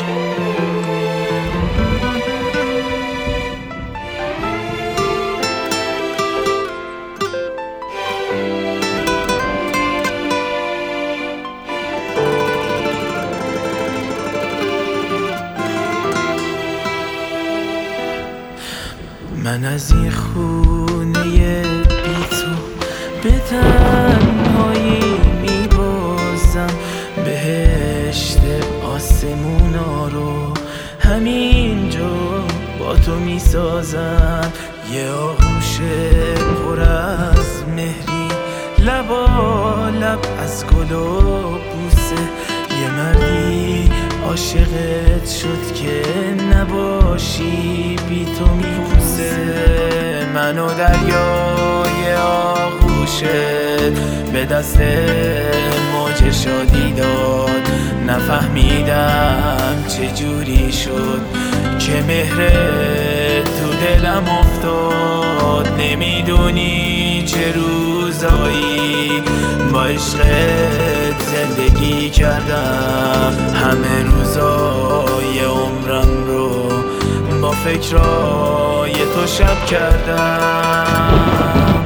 من از این خونه بی تو به تنهایی میبازم، بهشت آسمونا رو همینجا با تو میسازم. یه آغوش پر از مهری، لبا لب از گل و بوسه، یه مردی عاشقت شد که نباشی بی تو میپوسه. منو دریای آغوشت به دست موج شادی داد، نفهمیدم چجوری شد که مهرت تو دلم افتاد. نمیدونی چه روزایی با عشقت زندگی کردم، همه روزای عمرم رو با فکرای تو شب کردم.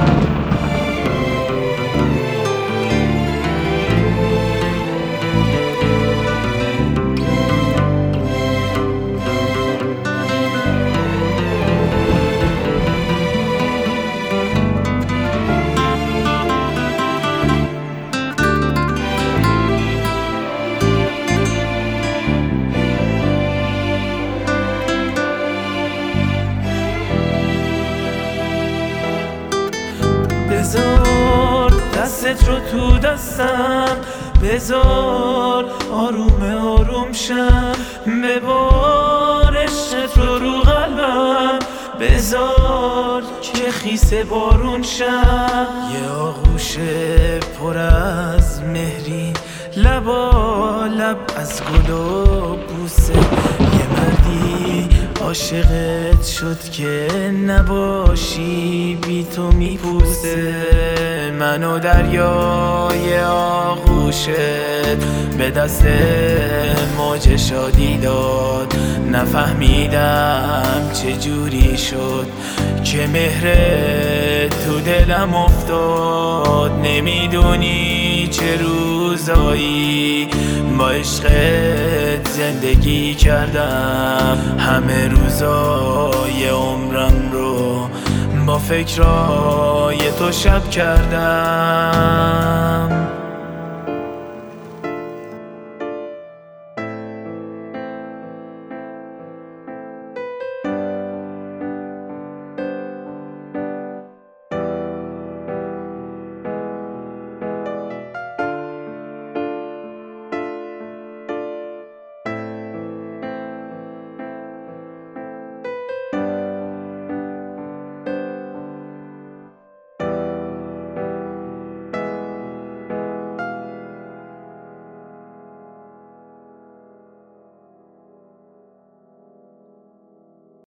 بذار دستت رو تو دستم، بذار آروم آروم شم، ببار عشقت رو قلبم، بذار که خیس بارون شم. یه آغوش پر از مهری، لبا لب از گل و بوسه، یه مردی عاشقت شد که نباشی بی تو میپوسه. منو دریای آغوشت به دست موج شادی داد، نفهمیدم چجوری شد که مهرت تو دلم افتاد. نمیدونی چه روزایی با عشقت زندگی کردم، همه روزای عمرم رو با فکرای تو شب کردم.